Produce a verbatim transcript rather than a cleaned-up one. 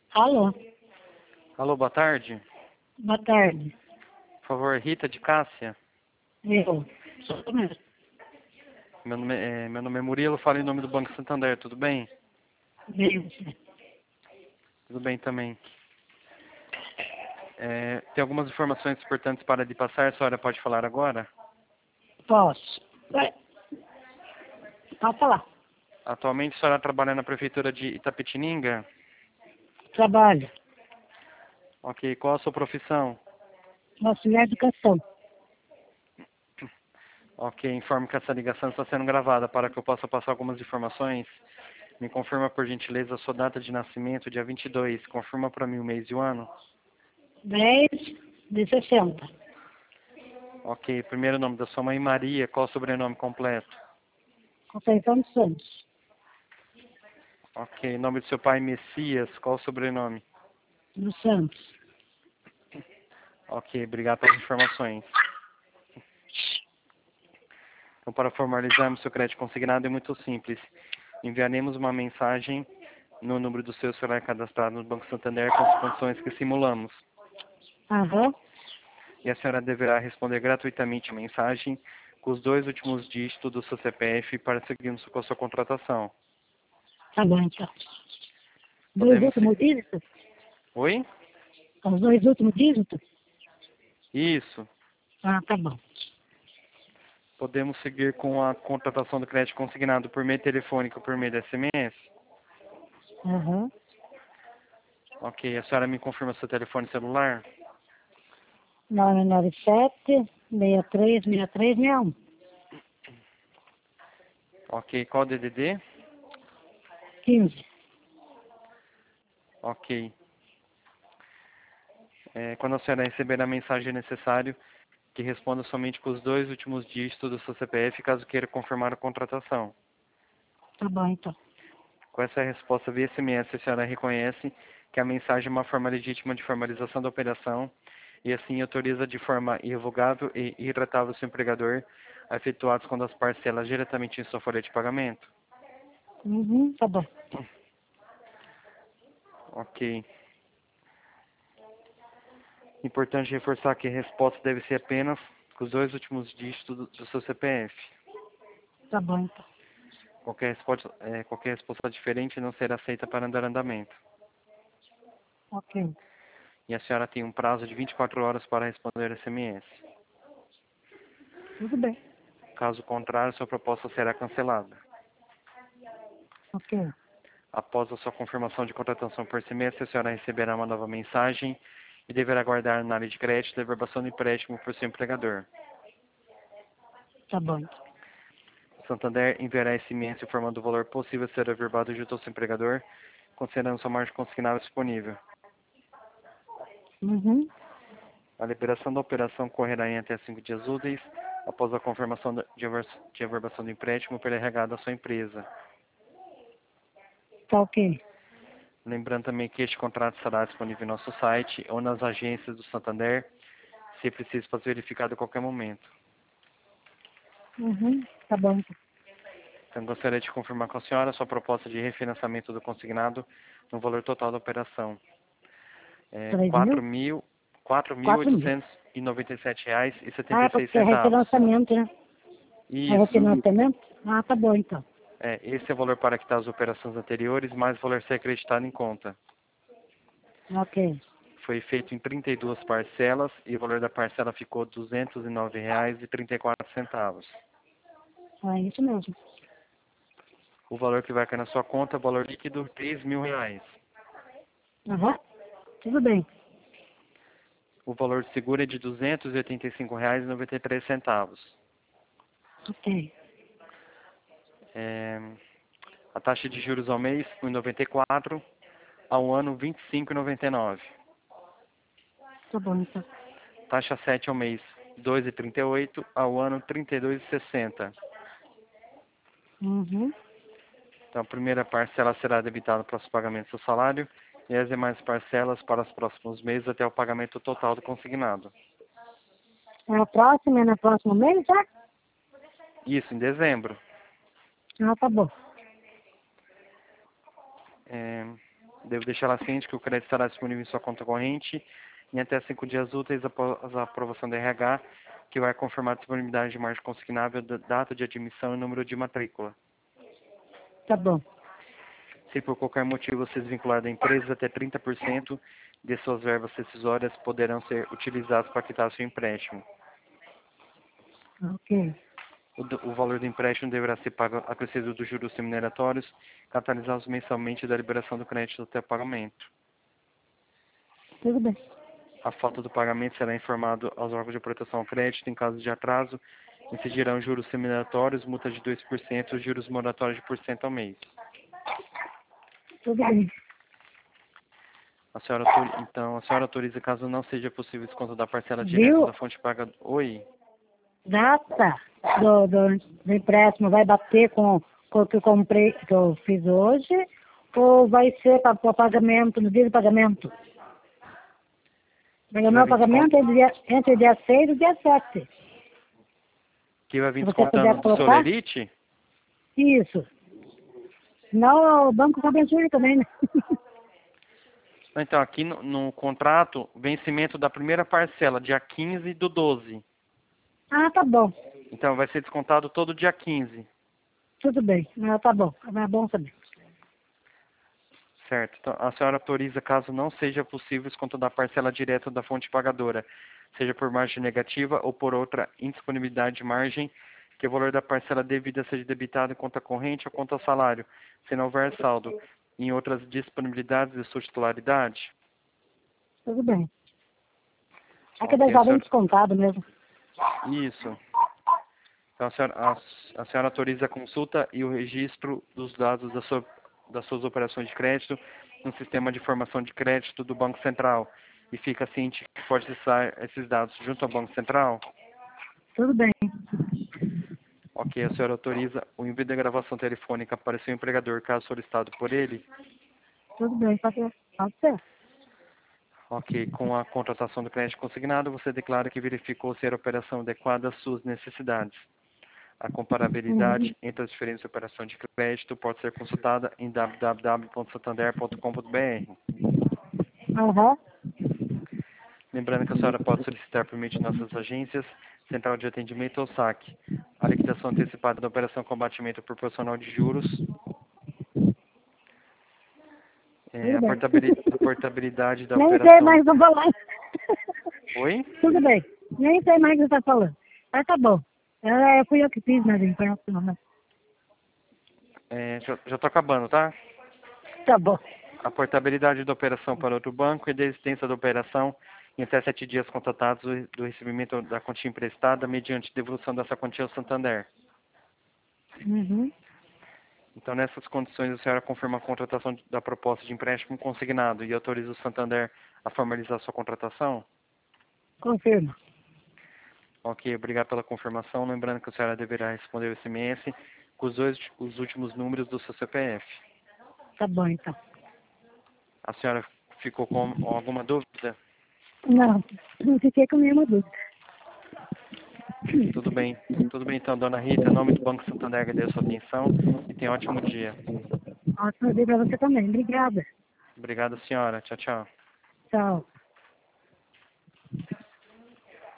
Alô, Alô, boa tarde. boa tarde. Por favor, Rita de Cássia. Eu sou mesmo. Meu nome é, meu nome é Murilo, falo em nome do Banco Santander, tudo bem? Bem, você. Tudo bem também. É, tem algumas informações importantes para lhe passar, a senhora pode falar agora? Posso? Vai. Pode falar. Atualmente a senhora trabalha na prefeitura de Itapetininga? Trabalho. Ok, qual a sua profissão? Auxiliar de educação. Ok, informo que essa ligação está sendo gravada para que eu possa passar algumas informações. Me confirma por gentileza a sua data de nascimento, dia vinte e dois. Confirma para mim o mês e o ano. dez de sessenta. Ok, primeiro nome da sua mãe, Maria. Qual o sobrenome completo? Conceição dos Santos. Ok, nome do seu pai, Messias. Qual o sobrenome? Dos Santos. Ok, obrigado pelas informações. Então, para formalizarmos seu crédito consignado é muito simples. Enviaremos uma mensagem no número do seu celular cadastrado no Banco Santander com as condições que simulamos. Aham. E a senhora deverá responder gratuitamente a mensagem com os dois últimos dígitos do seu C P F para seguirmos com a sua contratação. Tá bom, então. Dois Podemos... últimos dígitos? Oi? Os dois últimos dígitos? Isso. Ah, tá bom. Podemos seguir com a contratação do crédito consignado por meio telefônico ou por meio de S M S? Aham. Ok, a senhora me confirma seu telefone celular? nove nove sete, seis três, seis três, seis um. Ok, qual o D D D? quinze. Ok. É, quando a senhora receber a mensagem, é necessário que responda somente com os dois últimos dígitos do seu C P F, caso queira confirmar a contratação. Tá bom, então. Com essa resposta via S M S, a senhora reconhece que a mensagem é uma forma legítima de formalização da operação e assim autoriza de forma irrevogável e irretratável seu empregador a efetuar as contas parcelas diretamente em sua folha de pagamento. Uhum, tá bom. Ok. Importante reforçar que a resposta deve ser apenas com os dois últimos dígitos do, do seu C P F. Tá bom, então. Qualquer resposta, é, qualquer resposta diferente não será aceita para andar andamento. Ok. E a senhora tem um prazo de vinte e quatro horas para responder S M S. Tudo bem. Caso contrário, sua proposta será cancelada. Ok. Após a sua confirmação de contratação por S M S, a senhora receberá uma nova mensagem e deverá aguardar na área de crédito a averbação do empréstimo por seu empregador. Tá bom, então. O Santander enviará S M S informando o valor possível a ser averbado junto ao seu empregador, considerando sua margem consignada disponível. Uhum. A liberação da operação ocorrerá em até cinco dias úteis após a confirmação de avers- de averbação do empréstimo pela R H da sua empresa. Tá ok. Lembrando também que este contrato estará disponível em nosso site ou nas agências do Santander, se preciso fazer verificado a qualquer momento. Uhum. Tá bom, então. Então, gostaria de confirmar com a senhora a sua proposta de refinanciamento do consignado no valor total da operação. É Três mil? quatro mil, quatro mil Quatro mil. oitocentos e noventa e sete reais e setenta Ah, e seis porque é centavos. refinanciamento, né? É Isso. refinanciamento? Ah, tá bom, então. É, esse é o valor para quitar as operações anteriores, mais o valor ser acreditado em conta. Ok. Foi feito em trinta e duas parcelas e o valor da parcela ficou duzentos e nove reais e trinta e quatro centavos. É isso mesmo. O valor que vai cair na sua conta é o valor líquido, três mil reais. Aham. Tudo bem. O valor de seguro é de duzentos e oitenta e cinco reais e noventa e três centavos. Ok. É, a taxa de juros ao mês, um vírgula noventa e quatro, ao ano, vinte e cinco vírgula noventa e nove. Tá bom, então. Taxa sete ao mês, dois vírgula trinta e oito, ao ano, trinta e dois vírgula sessenta. Uhum. Então, a primeira parcela será debitada para os pagamentos do salário e as demais parcelas para os próximos meses até o pagamento total do consignado. É a próxima, é no próximo mês, tá? Isso, em dezembro. Ah, tá bom. É, Devo deixá-la ciente que o crédito estará disponível em sua conta corrente em até cinco dias úteis após a aprovação do R H, que vai confirmar a disponibilidade de margem consignável, da- data de admissão e número de matrícula. Tá bom. Se por qualquer motivo você desvincular da empresa, até trinta por cento de suas verbas decisórias poderão ser utilizadas para quitar seu empréstimo. Ok. O, do- o valor do empréstimo deverá ser pago acrescido dos juros remuneratórios, catalisados mensalmente da liberação do crédito até o pagamento. Tudo bem. A falta do pagamento será informado aos órgãos de proteção ao crédito em caso de atraso, incidirão juros remuneratórios, multa de dois por cento e juros moratórios de por cento ao mês. Tudo bem. A senhora, autor- então, a senhora autoriza, caso não seja possível desconto da parcela direta Viu? da fonte paga... Oi? Data do, do, do empréstimo vai bater com, com o que eu comprei, que eu fiz hoje, ou vai ser para o pagamento, no dia do pagamento? O meu pagamento é dia, entre o dia seis e o dia sete. Que vai vir Se você puder descontando do colocar, Solerite? isso. Não, o banco cobra juros também, né? Então, aqui no, no contrato, vencimento da primeira parcela, dia quinze do doze. Ah, tá bom. Então, vai ser descontado todo dia quinze. Tudo bem. Não, tá bom. É bom saber. Certo. Então, a senhora autoriza, caso não seja possível, desconto da parcela direta da fonte pagadora, seja por margem negativa ou por outra indisponibilidade de margem, que o valor da parcela devida seja debitado em conta corrente ou conta salário, se não houver saldo, em outras disponibilidades de sua titularidade? Tudo bem. Aqui Ok, deve a estar bem senhora... descontado mesmo. Isso. Então, a senhora, a, a senhora autoriza a consulta e o registro dos dados da sua, das suas operações de crédito no sistema de informação de crédito do Banco Central e fica ciente que pode acessar esses dados junto ao Banco Central? Tudo bem. Ok, a senhora autoriza o envio da gravação telefônica para seu empregador, caso solicitado por ele? Tudo bem. Pode ser. Pode ser. Ok, com a contratação do crédito consignado, você declara que verificou ser a operação adequada às suas necessidades. A comparabilidade Uhum. entre as diferentes operações de crédito pode ser consultada em w w w ponto santander ponto com ponto b r. Aham. Lembrando que a senhora pode solicitar por meio de nossas agências, Central de Atendimento ou S A C, a liquidação antecipada da operação com abatimento proporcional de juros, é, Tudo a, bem. portabili- a portabilidade da Nem sei operação... mais o que falar. Oi? Tudo bem. Nem sei mais o que você está falando. Mas tá bom. É, fui eu que fiz, mas empréstimo, mas É, já estou acabando, tá? tá bom. A portabilidade da operação para outro banco e da existência da operação em até sete dias contratados do do recebimento da quantia emprestada mediante devolução dessa quantia ao Santander. Uhum. Então, nessas condições, a senhora confirma a contratação da proposta de empréstimo consignado e autoriza o Santander a formalizar sua contratação? Confirma. Ok, obrigado pela confirmação. Lembrando que a senhora deverá responder o S M S com os, dois, os últimos números do seu C P F. Tá bom, então. A senhora ficou com alguma dúvida? Não, não fiquei com nenhuma dúvida. Tudo bem. Tudo bem, então, dona Rita. Em nome do Banco Santander, agradeço a sua atenção e tenha um ótimo dia. Ótimo dia para você também. Obrigada. Obrigado, senhora. Tchau, tchau. Tchau.